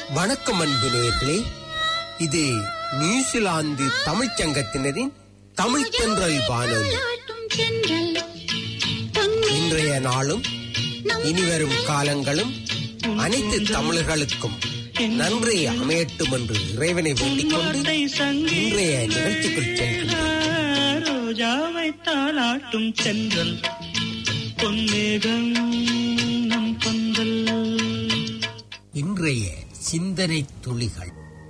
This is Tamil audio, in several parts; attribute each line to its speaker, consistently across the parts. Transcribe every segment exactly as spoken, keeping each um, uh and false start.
Speaker 1: வணக்கம் அன்பு நேயர்களே, இது நியூசிலாந்து தமிழ்ச் சங்கத்தினரின் தமிழ் தென்றல் வானொலி. இன்றைய நாளும் இனிவரும் காலங்களும் அனைத்து தமிழர்களுக்கும் நன்றி அமையட்டும் என்று இறைவனை வேண்டிக் கொண்டு இன்றைய நிகழ்ச்சிக்குள் செல்கின்றோம்.
Speaker 2: ரோஜாவை தாளாட்டும் சென்றல் பொன்னேகம் நம் பந்தல்.
Speaker 1: இன்றைய சிந்தனை துளிகள்.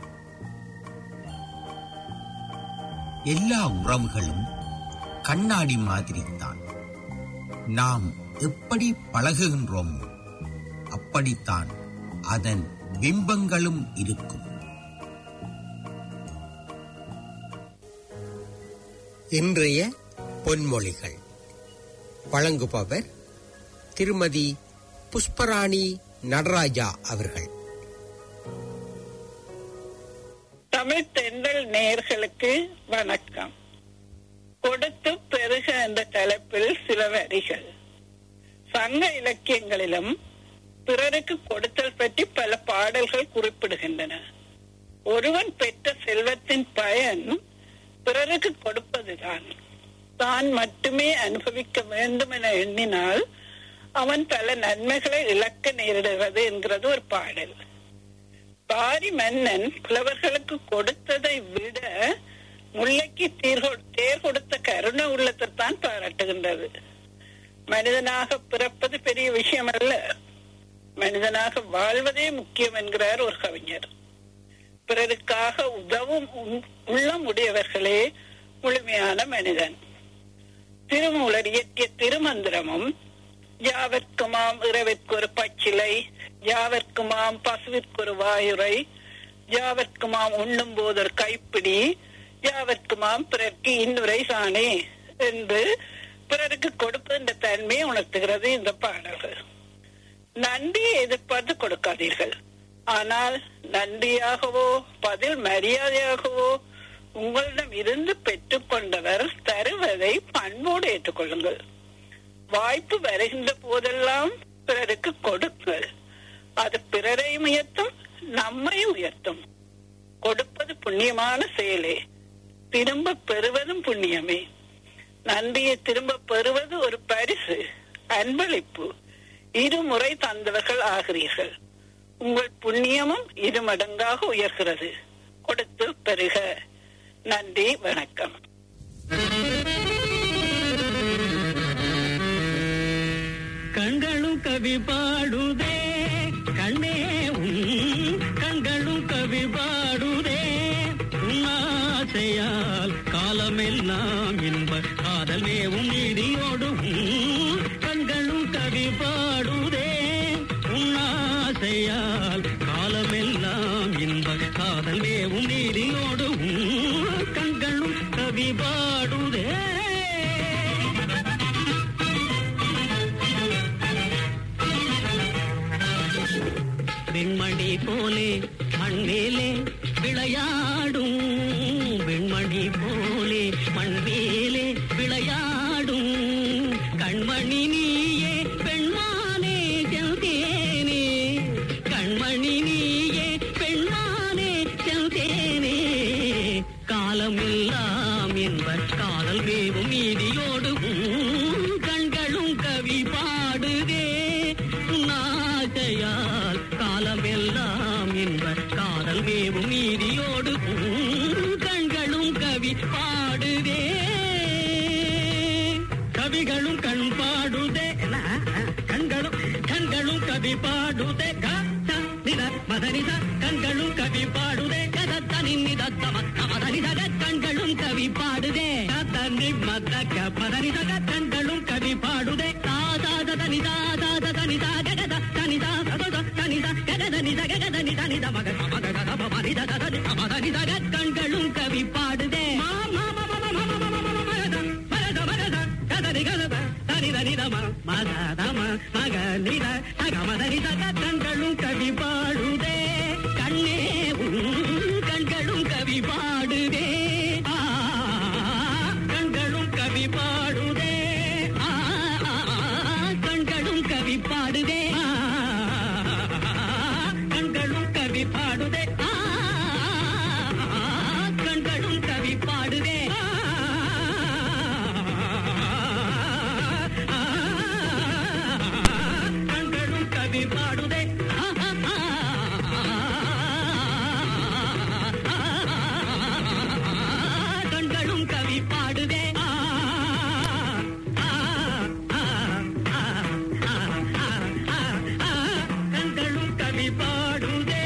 Speaker 1: எல்லா உறவுகளும் கண்ணாடி மாதிரித்தான். நாம் எப்படி பழகுகின்றோமோ அப்படித்தான் அதன் பிம்பங்களும் இருக்கும். இன்றைய பொன்மொழிகள் வழங்குபவர் திருமதி புஷ்பராணி நடராஜா அவர்கள்.
Speaker 3: தமிழ் தென்றல் நேயர்களுக்கு வணக்கம். கொடுத்து பெருக என்ற தலைப்பில் சில வரிகள். சங்க இலக்கியங்களிலும் பிறருக்கு கொடுத்தல் பற்றி பல பாடல்கள் குறிப்பிடுகின்றன. ஒருவன் பெற்ற செல்வத்தின் பயன் பிறருக்கு கொடுப்பதுதான். தான் மட்டுமே அனுபவிக்க வேண்டும் என எண்ணினால் அவன் பல நன்மைகளை இழக்க நேரிடுகிறது என்கிறது ஒரு பாடல். பாரி மன்னன் புலவர்களுக்கு கொடுத்ததை விட முல்லைக்கு தேர் கொடுத்த கருணை உள்ளத்தை தான் பாராட்டுகின்றது. மனிதனாக பிறப்பது பெரிய விஷயம் அல்ல, மனிதனாக வாழ்வதே முக்கியம் என்கிறார் ஒரு கவிஞர். பிறருக்காக உதவும் உள்ளம் உடையவர்களே முழுமையான மனிதன். திருமூலர் இயற்றிய திருமந்திரமும் யாவர்க்குமாம் இரவிற்கு ஒரு பச்சிலை, யாவர்க்குமாம் பசுவிற்கு ஒரு வாயுரை, யாவர்க்குமாம் உண்ணும் போது ஒரு கைப்பிடி, யாவர்க்குமாம் பிறர்க்கு இன்னுரை சாணே என்று பிறருக்கு கொடுப்பது தன்மையை உணர்த்துகிறது இந்த பாடல்கள். நன்றியை எதிர்பார்த்து கொடுக்காதீர்கள், ஆனால் நன்றியாகவோ பதில் மரியாதையாகவோ உங்களிடம் இருந்து பெற்றுக் கொண்டவர் தருவதை பண்போடு ஏற்றுக்கொள்ளுங்கள். வாய்ப்பு வருகின்ற போதெல்லாம் பிறருக்கு கொடுங்கள். அது பிறரையும் உயர்த்தும், நம்மையும் உயர்த்தும். கொடுப்பது புண்ணியமான செயலே, திரும்ப பெறுவதும் புண்ணியமே. நன்றியை திரும்ப பெறுவது ஒரு பரிசு, அன்பளிப்பு. இருமுறை தந்தவர்கள் ஆகிறீர்கள். உங்கள் புண்ணியமும் இருமடங்காக உயர்கிறது. கொடுத்து பெறுக. நன்றி, வணக்கம்.
Speaker 2: கண்களும் கவி பாடுதே கண்ணே உன் கண்களும் கவி பாடுதே உன்னாசையால் காலமெல்லாம் இன்ப காதல் மேவும் நீதியோடும் கண்களும் கவி பாடுதே உன்னாசையால் காலமெல்லாம் இன்ப காதல் மேவும் நீதியோடும் கண்களும் கவி பாடுதே. வெண்மணி போலே மண்மேலே விளையாடும், வெண்மணி போலே மண்மேலே விளையாடும் கண்மணி நீயே பெண்மானே செல்தேனே, கண்மணி நீயே பெண்மானே செல்தேனே காலமெல்லாம் என்ப காதல் மேவும் நீதியோடு கண்களும் கவி பாடுதே நாகையால் காலமெல்லாம் என்ப காதல் மேவும் நீதியோடு கண்களும் கவி பாடுதே. கவிகளும் கண் பாடுதே, கண்களும் கண்களும் கவி பாடுதே. மதனித கண்களும் கவி பாடுதே, கண்களும் கவி பாடுதே. தனி மதக மதனித கண்களும் கவி பாடுதே. தாதாத தனிதா தாத தனிதா ககத தனிதா தனிதா தனிதா ககத நித ககத நித நித மக மக கத மனித தனி மதனித கண்களும் கவி பாடுதே. கண்களும் கவி பாடுதே கண்ணே கண்களும் கவி பாடுதே கண்களும் கவி பாடுதே கண்களும் கவி பாடுதே கண்களும் கவி கவி பாடுதே கண்களும் கவி பாடுதே கண்களும் கவி பாடுதே கண்களும் கவி பாடுதே கண்களும் கவி பாடுதே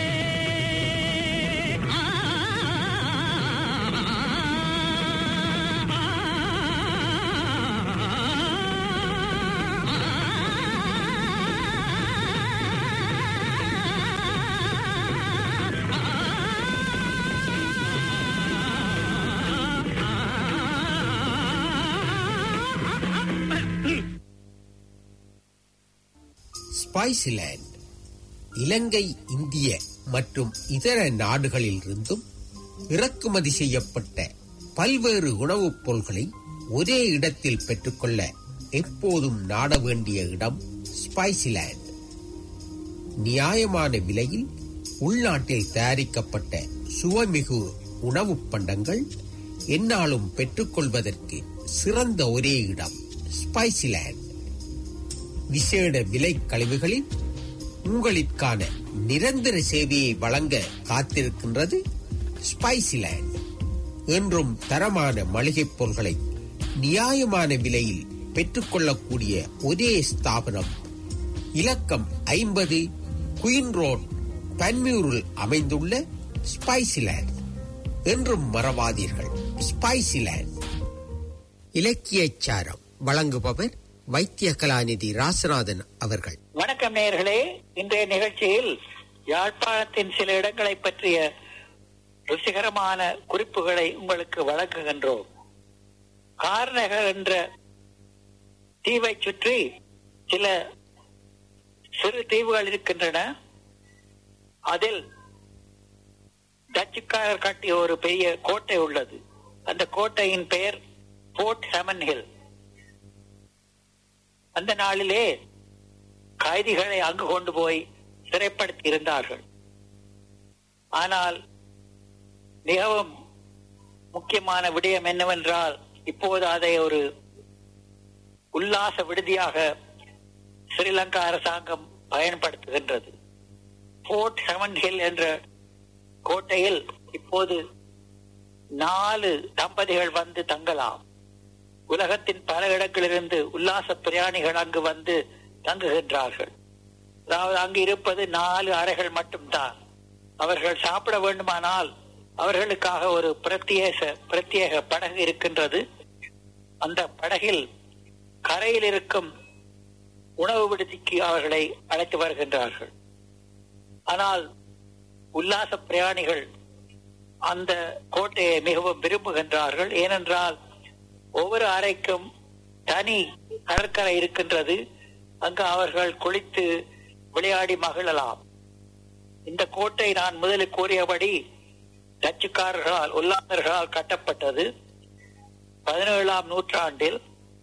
Speaker 1: ஸ்பைசிலேண்ட் இலங்கை, இந்திய மற்றும் இதர நாடுகளில் இருந்தும் இறக்குமதி செய்யப்பட்ட பல்வேறு உணவுப் பொருட்களை ஒரே இடத்தில் பெற்றுக்கொள்ள எப்போதும் நாட வேண்டிய இடம் ஸ்பைசிலேண்ட். நியாயமான விலையில் உள்நாட்டில் தயாரிக்கப்பட்ட சுவைமிகு உணவுப் பண்டங்கள் எந்நாளும் பெற்றுக்கொள்வதற்கு சிறந்த ஒரே இடம் ஸ்பைசிலேண்ட். விசேட விலை கழிவுகளில் உங்களுக்கான நிரந்தர சேவையை வழங்க காத்திருக்கின்றது ஸ்பைசிலேண்ட். என்றும் தரமான மளிகைப் பொருட்களை நியாயமான விலையில் பெற்றுக்கொள்ளக்கூடிய ஒரே ஸ்தாபனம் இலக்கம் ஐம்பது குயின் ரோட், பன்மியூரில் அமைந்துள்ள ஸ்பைசிலேண்ட். என்றும் மறவாதீர்கள், ஸ்பைசிலேண்ட். இலக்கியச் சாரம் வழங்குபவர் வைத்திய கலாநிதி ராசநாதன் அவர்கள்.
Speaker 4: வணக்கம் நேயர்களே. இன்றைய நிகழ்ச்சியில் யாழ்ப்பாணத்தின் சில இடங்களை பற்றிய ருசிகரமான குறிப்புகளை உங்களுக்கு வழங்குகின்றோம். கார்நகர் என்ற தீவை சுற்றி சில சிறு தீவுகள் இருக்கின்றன. அதில் டச்சுக்காரர் கட்டிய ஒரு பெரிய கோட்டை உள்ளது. அந்த கோட்டையின் பெயர் போர்ட் ஹெமன் ஹில். அந்த நாளிலே கைதிகளை அங்கு கொண்டு போய் சிறைப்படுத்தி இருந்தார்கள். ஆனால் மிகவும் முக்கியமான விடயம் என்னவென்றால், இப்போது அதை ஒரு உல்லாச விடுதியாக ஸ்ரீலங்கா அரசாங்கம் பயன்படுத்துகின்றது. போர்ட் ஹெமன் ஹில் என்ற கோட்டையில் இப்போது நாலு தம்பதிகள் வந்து தங்கலாம். உலகத்தின் பல இடங்களிலிருந்து உல்லாச பிரயாணிகள் அங்கு வந்து தங்குகின்றார்கள். அதாவது அங்கு இருப்பது நாலு அறைகள் மட்டும்தான். அவர்கள் சாப்பிட வேண்டுமானால் அவர்களுக்காக ஒரு பிரத்யேக பிரத்யேக படகு இருக்கின்றது. அந்த படகில் கரையில் இருக்கும் உணவு விடுதிக்கு அவர்களை அழைத்து வருகின்றார்கள். ஆனால் உல்லாச பிரயாணிகள் அந்த கோட்டையை மிகவும் விரும்புகின்றார்கள். ஏனென்றால் ஒவ்வொரு அறைக்கும் தனி கடற்கரை இருக்கின்றது. அங்கு அவர்கள் குளித்து விளையாடி மகிழலாம். இந்த கோட்டை நான் முதலில் கூறியபடி டச்சுக்காரர்களால் உல்லாசர்களால் கட்டப்பட்டது. பதினேழாம் நூற்றாண்டில்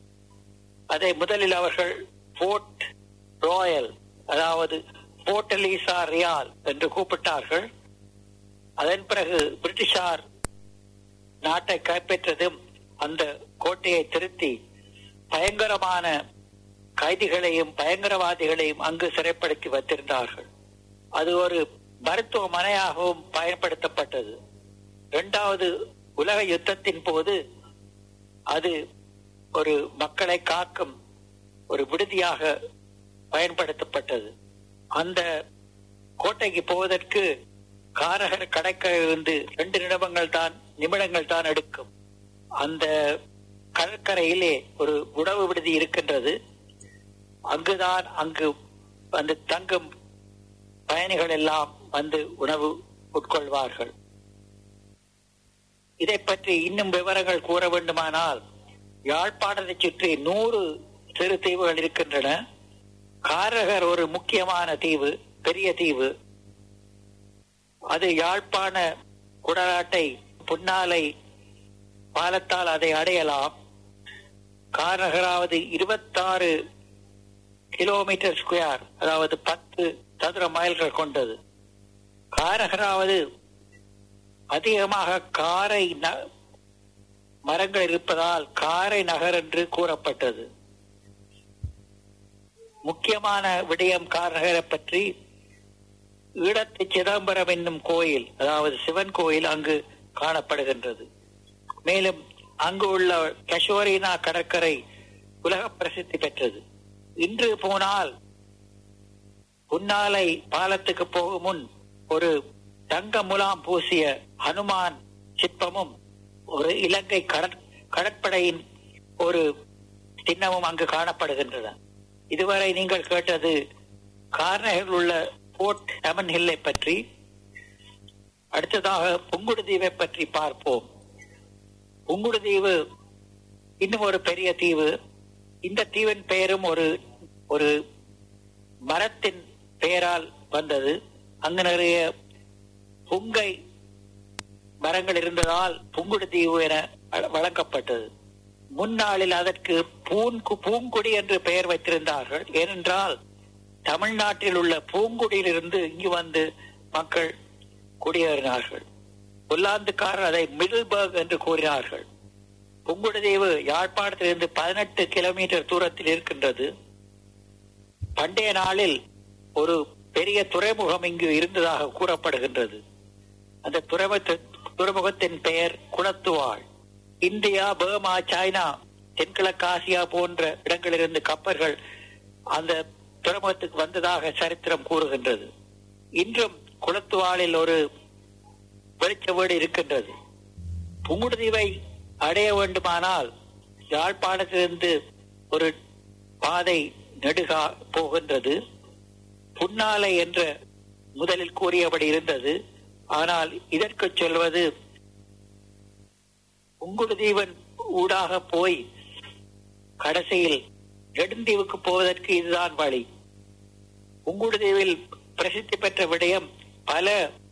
Speaker 4: அதை முதலில் அவர்கள் போர்ட் ராயல், அதாவது போர்ட்டலீசா ரியால் என்று கூப்பிட்டார்கள். அதன் பிறகு பிரிட்டிஷார் நாட்டை கைப்பற்றதும் அந்த கோட்டையை திருத்தி பயங்கரமான கைதிகளையும் பயங்கரவாதிகளையும் அங்கு சிறைப்படுத்தி வைத்திருந்தார்கள். அது ஒரு மருத்துவமனையாகவும் பயன்படுத்தப்பட்டது. இரண்டாவது உலக யுத்தத்தின் போது அது ஒரு மக்களை காக்கும் ஒரு விடுதியாக பயன்படுத்தப்பட்டது. அந்த கோட்டைக்கு போவதற்கு காரகர் கடற்கரையிலிருந்து இரண்டு நிமிடங்கள் தான் நிமிடங்கள் தான் எடுக்கும். அந்த கடற்கரையிலே ஒரு உணவு விடுதி இருக்கின்றது. அங்குதான் அங்கு வந்து தங்கும் பயணிகள் எல்லாம் வந்து உணவு உட்கொள்வார்கள். இதை பற்றி இன்னும் விவரங்கள் கூற வேண்டுமானால், யாழ்ப்பாணத்தை சுற்றி நூறு சிறு தீவுகள் இருக்கின்றன. காரகர் ஒரு முக்கியமான தீவு, பெரிய தீவு. அது யாழ்ப்பாண குடநாட்டை புன்னாலை பாலத்தால் அதை அடையலாம். காரகராவது இருபத்தாறு கிலோமீட்டர் ஸ்கொயர், அதாவது பத்து சதுர மைல்கள் கொண்டது. காரகராவது அதிகமாக காரை மரங்கள் இருப்பதால் காரை நகர் என்று கூறப்பட்டது. முக்கியமான விடயம் காரநகரை பற்றி, ஈழத்து சிதம்பரம் என்னும் கோயில், அதாவது சிவன் கோயில் அங்கு காணப்படுகின்றது. மேலும் அங்கு உள்ள கஷோரினா கடற்கரை உலக பிரசித்தி பெற்றது. இன்று போனால் புன்னாலை பாலத்துக்கு போகும் முன் ஒரு தங்க முலாம் பூசிய ஹனுமான் சிற்பமும் ஒரு இலங்கை கடற்படையின் ஒரு சின்னமும் அங்கு காணப்படுகின்றன. இதுவரை நீங்கள் கேட்டது கார்நகரில் உள்ள போர்ட் ஹெமன் ஹில்லை பற்றி. அடுத்ததாக புங்குடுதீவை பற்றி பார்ப்போம். புங்குடுதீவு இன்னும் ஒரு பெரிய தீவு. இந்த தீவின் பெயரும் ஒரு ஒரு மரத்தின் பெயரால் வந்தது. அங்கு நிறைய புங்கை மரங்கள் இருந்ததால் புங்குடுதீவு என வழங்கப்பட்டது. முன்னாளில் அதற்கு பூன்கு பூங்குடி என்று பெயர் வைத்திருந்தார்கள். ஏனென்றால் தமிழ்நாட்டில் உள்ள பூங்குடியிலிருந்து இங்கு வந்து மக்கள் குடியேறினார்கள். ஒல்லாந்துக்காரர் அதை மிடில்பர்க் என்று கூறினார்கள். புங்குடுதீவு யாழ்ப்பாணத்திலிருந்து பதினெட்டு கிலோமீட்டர் தூரத்தில் இருக்கின்றது. பண்டைய நாளில் ஒரு பெரிய துறைமுகம் இங்கு இருந்ததாக கூறப்படுகின்றது. அந்த துறைமுகத்தின் பெயர் குளத்துவாள். இந்தியா, பர்மா, சைனா, தென்கிழக்கு ஆசியா போன்ற இடங்களிலிருந்து கப்பல்கள் அந்த துறைமுகத்துக்கு வந்ததாக சரித்திரம் கூறுகின்றது. இன்றும் குளத்துவாளில் ஒரு வெளிச்ச வீடு இருக்கின்றது. புங்குடுதீவை அடைய வேண்டுமானால் யாழ்ப்பாணத்திலிருந்து ஒரு பாதை நெடுகா போகின்றது. புன்னாலை என்ற முதலில் கூறியபடி இருந்தது. ஆனால் இதற்கு சொல்வது புங்குடுதீவன் ஊடாக போய் கடைசியில் நெடுந்தீவுக்கு போவதற்கு இதுதான் வழி. புங்குடுதீவில் பிரசித்தி பெற்ற விடயம், பல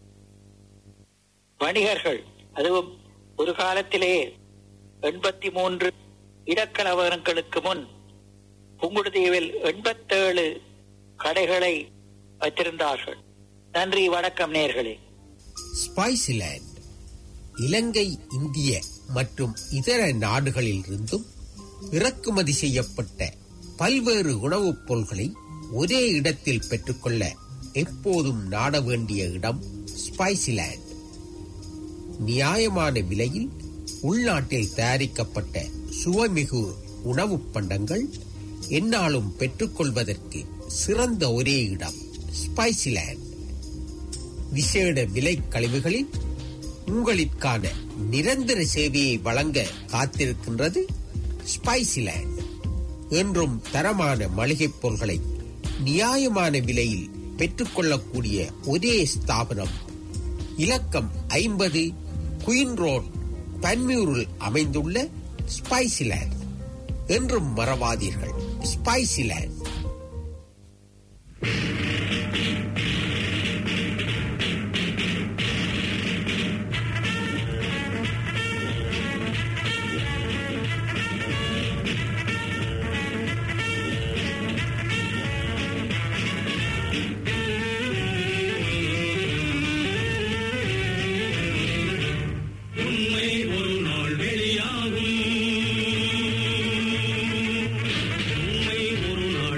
Speaker 4: வணிகர்கள், அதுவும் ஒரு காலத்திலே எண்பத்தி மூன்று இடக்கலவரங்களுக்கு முன் புங்குடுதீவில் எண்பத்தேழு கடைகளை வைத்திருந்தார்கள். நன்றி, வணக்கம் நேயர்களே.
Speaker 1: ஸ்பைசிலேண்ட் இலங்கை, இந்திய மற்றும் இதர நாடுகளில் இருந்தும் இறக்குமதி செய்யப்பட்ட பல்வேறு உணவுப் பொருட்களை ஒரே இடத்தில் பெற்றுக்கொள்ள எப்போதும் நாட வேண்டிய இடம் ஸ்பைசிலேண்ட். நியாயமான விலையில் உள்நாட்டில் தயாரிக்கப்பட்ட சுவைமிகு உணவுப் பண்டங்கள் எந்நாளும் பெற்றுக்கொள்வதற்கு சிறந்த ஒரே இடம் ஸ்பைசிலேண்ட். விசேட விலை கழிவுகளில் உங்களுக்கான நிரந்தர சேவையை வழங்க காத்திருக்கின்றது ஸ்பைசிலேண்ட். என்றும் தரமான மளிகைப் பொருட்களை நியாயமான விலையில் பெற்றுக்கொள்ளக்கூடிய ஒரே ஸ்தாபனம் இலக்கம் ஐம்பது குயின் ரோட், பன்மியூரில் அமைந்துள்ள ஸ்பைசிலேண்ட். என்றும் மறவாதீர்கள், ஸ்பைசிலேண்ட்.
Speaker 5: ஒரு நாள்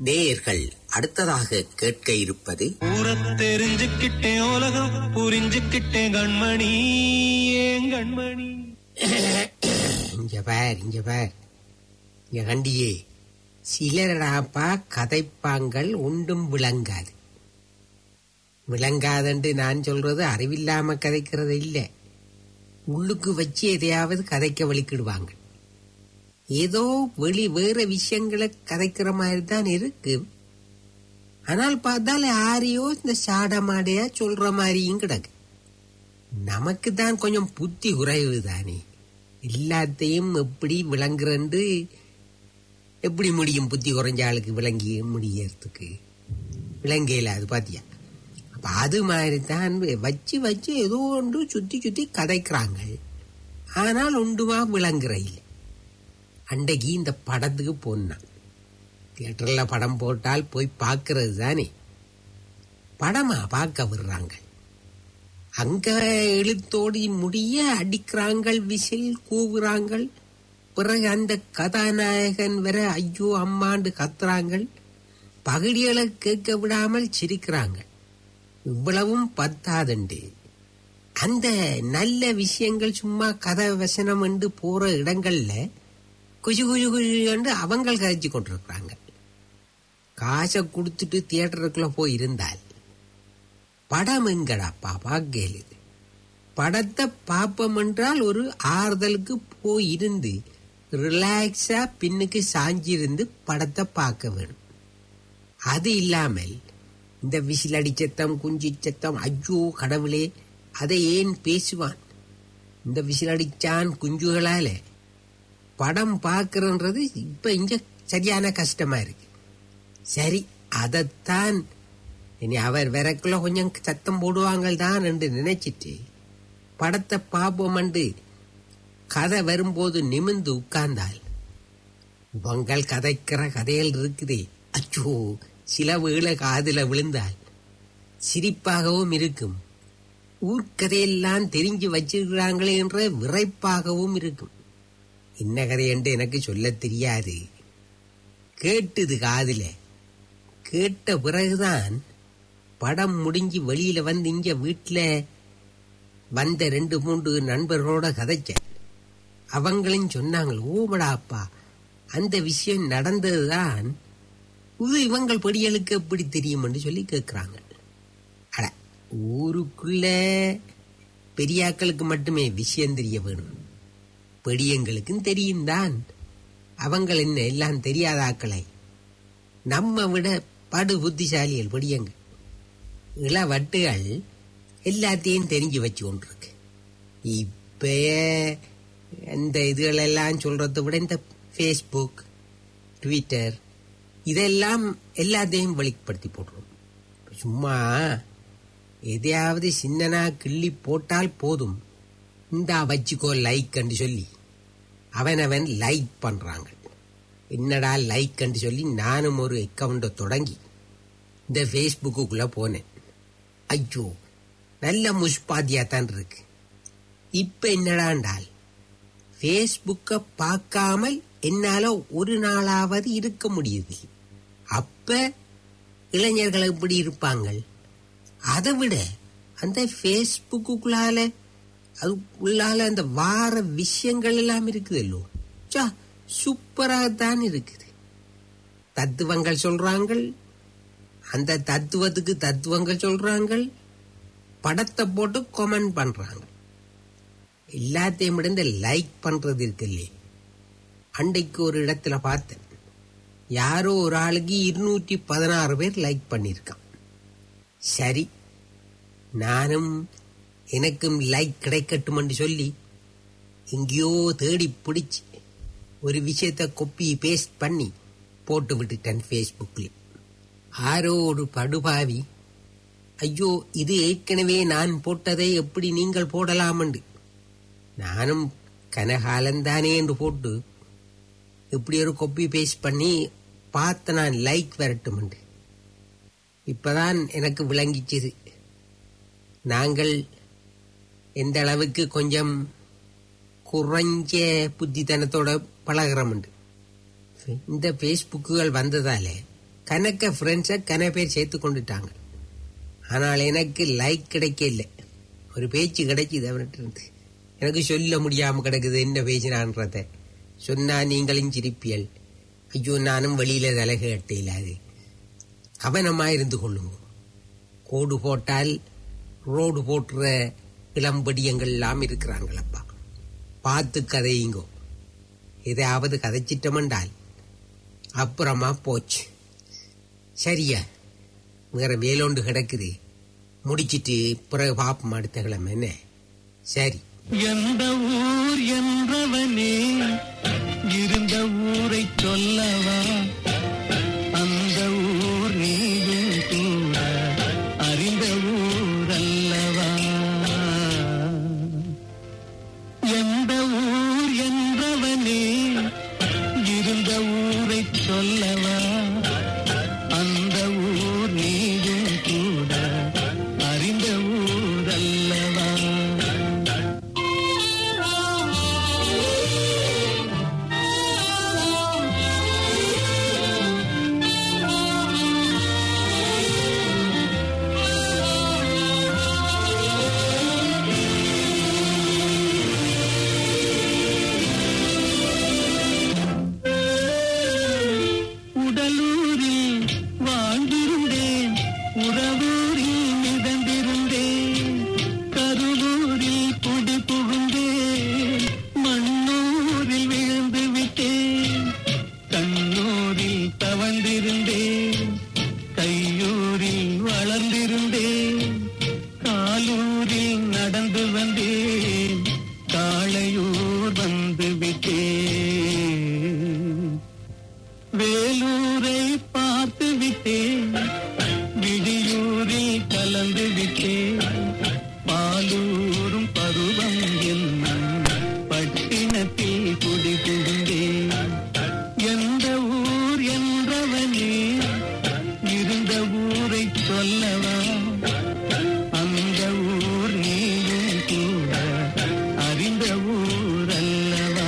Speaker 1: நேயர்கள் அடுத்ததாக கேட்க இருப்பது
Speaker 5: தெரிஞ்சுக்கிட்டேன் உலகம் புரிஞ்சுக்கிட்டேன் கண்மணி ஏன் கண்மணி.
Speaker 1: இங்க பார் இங்க பார் இங்க கண்டியே சிலரடாப்பா கதைப்பாங்கள் ஒன்றும் விளங்காது. விளங்காதன்று நான் சொல்றது அறிவில்லாம கதைக்கிறது இல்லை, உள்ளுக்கு வச்சு எதையாவது கதைக்க வலிக்கிடுவாங்க. ஏதோ வெளி வேற விஷயங்களை கதைக்கிற மாதிரி தான் இருக்கு. ஆனால் பார்த்தால் யாரையோ இந்த சாட மாடையா சொல்ற மாதிரியும் கிடக்கு. நமக்கு தான் கொஞ்சம் புத்தி குறைவு தானே, எல்லாத்தையும் எப்படி விளங்குறன்னு எப்படி முடியும்? புத்தி குறைஞ்ச ஆளுக்கு விளங்கி முடியறதுக்கு விளங்கையில அது பாத்தியா. அப்ப அது மாதிரி தான் வச்சு வச்சு ஏதோ ஒன்று சுத்தி சுத்தி கதைக்கிறாங்க, ஆனால் ஒன்றுமா விளங்குற இல்லை. அன்றைக்கு இந்த படத்துக்கு போனான். தியேட்டர்ல படம் போட்டால் போய் பார்க்கறது தானே, படமா பார்க்க விடுறாங்க. அங்க எழுத்தோடி முடிய அடிக்கிறாங்கள், விசில் கூவுறாங்கள். பிறகு அந்த கதாநாயகன் வர ஐயோ அம்மாண்டு கத்துறாங்கள். பகுதிகளை கேட்க விடாமல் சிரிக்கிறாங்க. இவ்வளவும் பத்தாதுண்டு அந்த நல்ல விஷயங்கள் சும்மா கதை வசனம் என்று போற இடங்கள்ல குஜு குஜு குஜு என்று அவங்க கதைச்சு கொண்டிருக்கிறாங்க. காசை கொடுத்துட்டு தியேட்டருக்குள்ள போய் இருந்தால் படம் எங்கடாப்பா பார்க்கல. படத்தை பாப்பம் என்றால் ஒரு ஆறுதலுக்கு போய் இருந்து ரிலாக்ஸா பின்னுக்கு சாஞ்சிருந்து படத்தை பார்க்க வேணும். அது இல்லாமல் இந்த விசிலடி சத்தம் குஞ்சி சத்தம், ஐயோ கடவுளே, அதை ஏன் பேசுவான்? இந்த விசிலடிச்சான் குஞ்சுகளால படம் பார்க்கறது இப்ப இங்க சரியான கஷ்டமா இருக்கு. சரி, அதத்தான் இனி அவர் விறக்குள்ள கொஞ்சம் சத்தம் போடுவாங்க தான் என்று நினைச்சிட்டு படத்தை பார்ப்போம் என்று கதை வரும்போது நிமிந்து உட்கார்ந்தால் உங்கள் கதைக்கிற கதைகள் இருக்குதே, அச்சோ சில வேளை காதுல விழுந்தால் சிரிப்பாகவும் இருக்கும். ஊர்க்கதையெல்லாம் தெரிஞ்சு வச்சிருக்கிறாங்களே என்ற விரைப்பாகவும் இருக்கும். என்ன கதை என்று எனக்கு சொல்ல தெரியாது, கேட்டுது காதுல. கேட்ட பிறகுதான் படம் முடிஞ்சு வெளியில வந்து இங்க வீட்டுல வந்த ரெண்டு மூன்று நண்பர்களோட கதைச்சேன். அவங்களும் சொன்னாங்க, ஓமடாப்பா அந்த விஷயம் நடந்ததுதான், இது இவங்கள் படிகளுக்கு எப்படி தெரியும் என்று சொல்லி கேட்கிறாங்க. அட, ஊருக்குள்ள பெரியாக்களுக்கு மட்டுமே விஷயம் தெரிய வேணும், பெரியங்களுக்கும் தெரியும் தான். அவங்க என்ன எல்லாம் தெரியாத ஆக்களை? நம்ம விட படு புத்திசாலிகள் பெரியங்க. இளவட்டுகள் எல்லாத்தையும் தெரிஞ்சு வச்சு கொண்டிருக்கு. இப்ப இந்த இதுகளெல்லாம் சொல்றதை விட இந்த ஃபேஸ்புக், ட்விட்டர் இதெல்லாம் எல்லாத்தையும் வெளிப்படுத்தி போடுறோம். சும்மா எதையாவது சின்னனா கிள்ளி போட்டால் போதும், இந்த வச்சுக்கோ லைக் என்று சொல்லி அவனவன் லைக் பண்றாங்க. என்னடா லைக் என்று சொல்லி நானும் ஒரு அக்கவுண்ட தொடங்கி இந்த ஃபேஸ்புக்குள்ள போனேன். ஐயோ நல்ல முஷ்பாதியா தான் இருக்கு. இப்ப என்னடாண்டால் ஃபேஸ்புக்க பார்க்காமல் என்னால ஒரு நாளாவது இருக்க முடியுது. அப்ப இளைஞர்கள் எப்படி இருப்பாங்க? அதை விட அந்த ஃபேஸ்புக்குள்ளால அது உள்ளால அந்த வார விஷயங்கள் எல்லாம் இருக்குதல்லோ, சூப்பராக தான் இருக்குது. தத்துவங்கள் சொல்றாங்க, அந்த தத்துவத்துக்கு தத்துவங்கள் சொல்றாங்க, படத்தை போட்டு கமெண்ட் பண்றாங்க. எல்லாத்தையும் விட இந்த லைக் பண்றது இருக்குல்லே, அன்றைக்கு ஒரு இடத்துல பார்த்தேன், யாரோ ஒரு ஆளுக்கு இருநூற்றி பதினாறு பேர் லைக் பண்ணிருக்கான். சரி, நானும் எனக்கும் லைக் கிடைக்கட்டும் என்று சொல்லி எங்கேயோ தேடி பிடிச்சு ஒரு விஷயத்த கொப்பி பேஸ்ட் பண்ணி போட்டு விட்டுட்டேன் ஃபேஸ்புக்ல. ஆரோ ஒரு படுபாவி, ஐயோ இது ஏற்கனவே நான் போட்டதை எப்படி நீங்கள் போடலாம் என்று, நானும் கனகாலந்தானே என்று போட்டு இப்படி ஒரு கொப்பி பேஸ்ட் பண்ணி பார்த்த நான் லைக் வரட்டும் என்று. இப்பதான் எனக்கு விளங்கிச்சது நாங்கள் எந்த அளவுக்கு கொஞ்சம் குறைஞ்ச புத்தித்தனத்தோட பழகிறோம். இந்த பேஸ்புக்குகள் வந்ததால கணக்க ஃப்ரெண்ட்ஸை கன பேர் சேர்த்து கொண்டுட்டாங்க. ஆனால் எனக்கு லைக் கிடைக்க இல்லை. ஒரு பேச்சு கிடைக்குது அவர்கிட்ட இருந்து. எனக்கு சொல்ல முடியாம கிடக்குது என்ன பேசினான்றத. சொன்னா நீங்களும் சிரிப்பியல். ஐயோ நானும் வெளியில தலக கட்டையிலாது. கவனமா இருந்து கொள்ளுங்க. கோடு போட்டால் ரோடு போட்டுற இளம்படியங்கள் எல்லாம் இருக்கிறாங்களப்பா. பார்த்து கதையுங்கோ. எதையாவது கதைச்சிட்டமென்றால் அப்புறமா போச்சு. சரியா, வேற வேலோண்டு கிடக்குது. முடிச்சிட்டு பிறகு பாப்பம் அடுத்த கிழமை என்ன. சரி.
Speaker 5: எந்த ஊர் என்றவனே இருந்த ஊரை சொல்லவா, அந்த ஊர் நீயும் கூட அறிந்த ஊர் அல்லவா. எந்த ஊர் என்றவனே இருந்த ஊரை சொல்லவா, அந்த ஊர் நீயும் கூட அறிந்த ஊர் அல்லவா. உடலூரில் வாழ்ந்திருந்தேன், உறவூரில் மிதந்திருந்தேன், கருவூரில் குடி புகுந்தேன், மண்ணூரில் விழுந்து விட்டேன், கண்ணூரில் தவழ்ந்திருந்தேன், கையூரில் வளர்ந்திருந்தேன், காலூரில் நடந்து வந்தேன், காளையூர் வந்து விட்டேன், வேலூரை பார்த்து விட்டேன், விடியூரில் கலந்து விட்டேன், பாலூரும் பருவம் என்னும் பட்டினத்தில் குடி புகுந்தேன். எந்த ஊர் என்றவனே இருந்த ஊரை சொல்லவா, அந்த ஊர் நீயும் கூட அறிந்த ஊர் அல்லவா.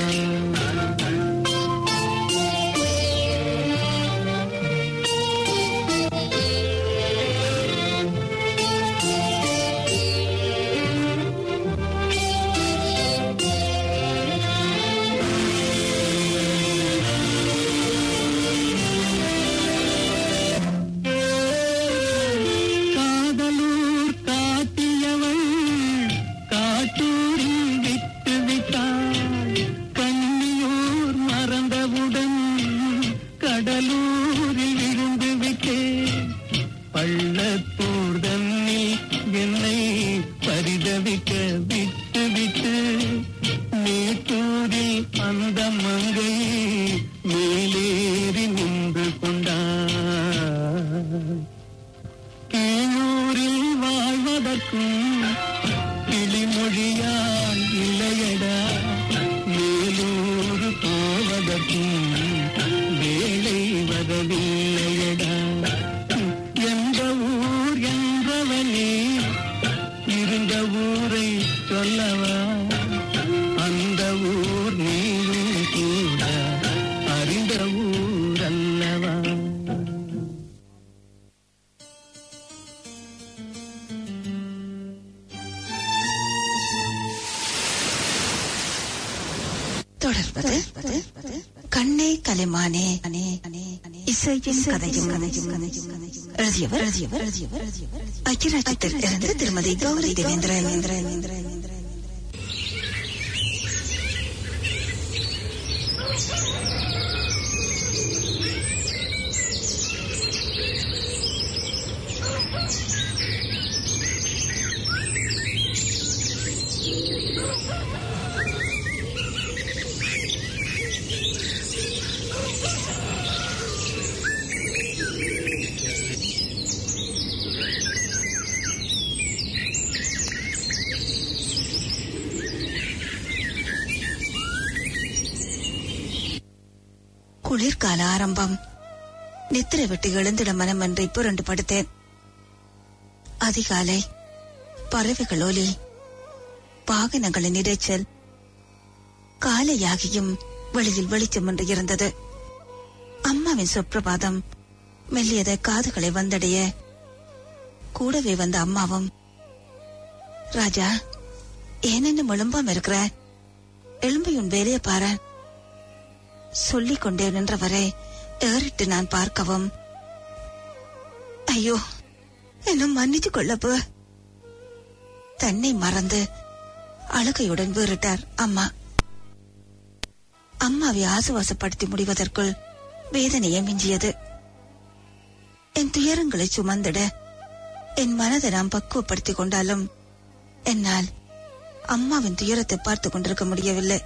Speaker 5: காதலூர் காட்டியவள் காட்டூரில் விட்டு விட்டாள், கண்ணியூர் மறந்தவுடன் கடலூரில் விழுந்து விட்டேன், பள்ளத்தூர் தன்னில் என்னை பரிதவிக்க விட்டு விட்டு மேட்டூரில் அந்த மங்கை மேலேறி நின்று கொண்டாள். கீழூரில் வாழ்வதற்கும் கிளிமொழியால் இல்லையடா, மேலூர் போவதற்கும் வேலை வரவில்லையடா. எந்த ஊர் என்றவனே இருந்த ஊரை சொல்லவா, அந்த ஊர் நீயும் கூட அறிந்த ஊர் அல்லவா.
Speaker 6: தொடர்பது கண்ணே கலைமானே, இசையும் கதையும். எழுதியவர் ஐக்கியராஜ்யத்தில் இருந்து திருமதி கௌரி தேவேந்திரன். குளிர்கால ஆரம்பம். நித்திரை விட்டு எழுந்திட மனமன்றி புரண்டு படுத்தேன். அதிகாலை பறவைகள் ஒலி, வாகனங்களின் இரைச்சல், காலையாகியும் வெளியில் வெளிச்சம் என்று இருந்தது. அம்மாவின் சுப்பிரபாதம் மெல்லியத காதுகளை வந்தடைய கூடவே வந்த அம்மாவும், ராஜா ஏனென்னு எழும்பாம இருக்கிற, எழும்பி உன் வேலையை பாரு சொல்லிக் கொண்டே நின்றவரை ஏறிட்டு நான் பார்க்கவும், ஐயோ என்ன மன்னிச்சு கொள்ளப்பு தன்னை மறந்து அழுகையுடன் வேறிட்டார் அம்மா. அம்மாவை ஆசுவாசப்படுத்தி முடிவதற்குள் வேதனையை மிஞ்சியது. என் துயரங்களை சுமந்திட என் மனதை நாம் பக்குவப்படுத்திக் கொண்டாலும் என்னால் அம்மாவின் துயரத்தை பார்த்து கொண்டிருக்க முடியவில்லை.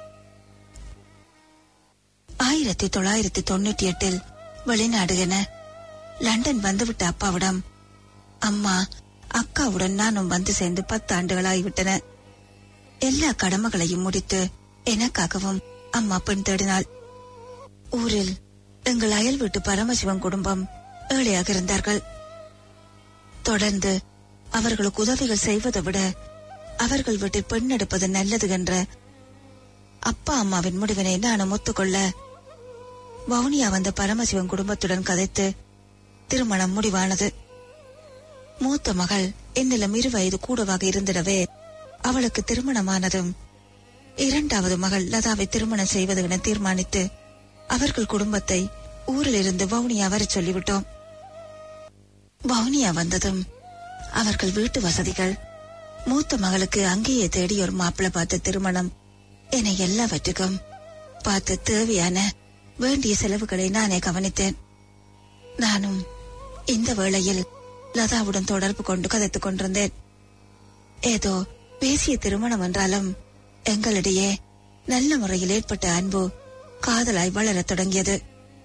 Speaker 6: ஆயிரத்தி தொள்ளாயிரத்தி தொண்ணூற்றி எட்டில் வெளிநாடு என லண்டன் வந்துவிட்ட அப்பாவிடம் அம்மா அக்காவுடன் நானும் வந்து சேர்ந்து பத்து ஆண்டுகளாகிவிட்டன. எல்லா கடமைகளையும் முடித்து எனக்காகவும் அம்மா பெண் தேடினாள். ஊரில் எங்கள் அயல் வீட்டு பரமசிவன் குடும்பம் ஏழையாக இருந்தார்கள். தொடர்ந்து அவர்களுக்கு உதவிகள் செய்வதை விட அவர்கள் வீட்டில் பெண் எடுப்பது நல்லது என்ற அப்பா அம்மாவின் முடிவினை நானும் ஒத்துக்கொள்ள வவுனியா வந்த பரமசிவன் குடும்பத்துடன் கதைத்து திருமணம் முடிவானது. மூத்த மகள் என்னிலும் இரு வயது கூடவாக இருந்திடவே அவளுக்கு திருமணமானதும் இரண்டாவது மகள் லதாவை திருமணம் செய்வது என தீர்மானித்து அவர்கள் குடும்பத்தை ஊரில் இருந்து வவுனியா வர சொல்லிவிட்டோம். வவுனியா வந்ததும் அவர்கள் வீட்டு வசதிகள், மூத்த மகளுக்கு அங்கேயே தேடி ஒரு மாப்பிள்ளை பார்த்த திருமணம் என எல்லாவற்றுக்கும் பார்த்து தேவையான வேண்டிய செலவுகளை நானே கவனித்தேன். நானும் இந்த வேளையில் லதாவுடன் தொடர்பு கொண்டு கதைத்துக் கொண்டிருந்தேன். ஏதோ பேசிய திருமணம் என்றாலும் எங்களிடையே நல்ல முறையில் ஏற்பட்ட அன்பு காதலாய் வளரத் தொடங்கியது.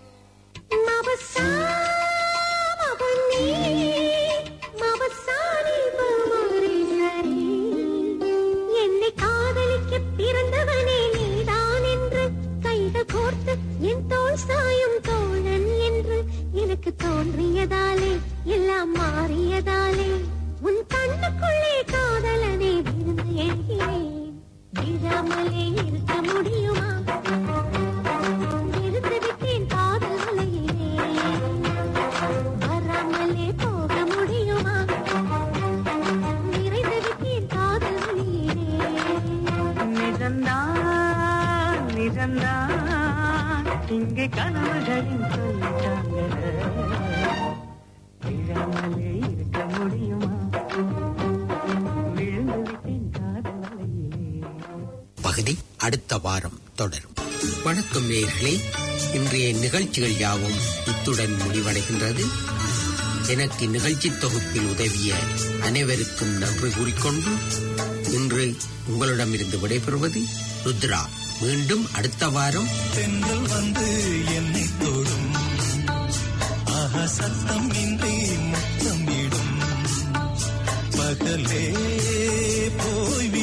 Speaker 7: என்னை காதலிக்க பிறந்தவனே நீதான் என்று கைது கோர்த்து என் தோள் சாயும் தோழன் என்று எனக்கு தோன்றியதாலே எல்லாம் மாறியதாலே உன் கண்ணுக்குள்ளே காதலனே விருந்து எழுகிறேன். விழாமலே இருக்க முடியுமா? இருந்து விட்டேன் காதல் வலையிலே. வராமலே போக முடியுமா? நிறைந்து விட்டேன் காதல் வலையிலே.
Speaker 5: நிஜந்தான் நிஜந்தான் இங்கே கனவுகளின் சொல்லிட்டாங்க. விழாமலே இருக்க முடியுமா? விழுந்து விட்டேன் காதல் வலையிலே.
Speaker 1: பகுதி அடுத்த வாரம் தொடரும். வணக்கம் நேயர்களே, இன்றைய நிகழ்ச்சிகள் யாவும் இத்துடன் முடிவடைகின்றது. எனக்கு நிகழ்ச்சி தொகுப்பில் உதவிய அனைவருக்கும் நன்றி கூறிக்கொண்டு இன்று உங்களிடமிருந்து விடைபெறுவது ருத்ரா. மீண்டும் அடுத்த வாரம்
Speaker 8: தென்றல் வந்து என்னை தொடும், ஆஹா சத்தம் இன்றி முத்தம் விடும், பகலே போய்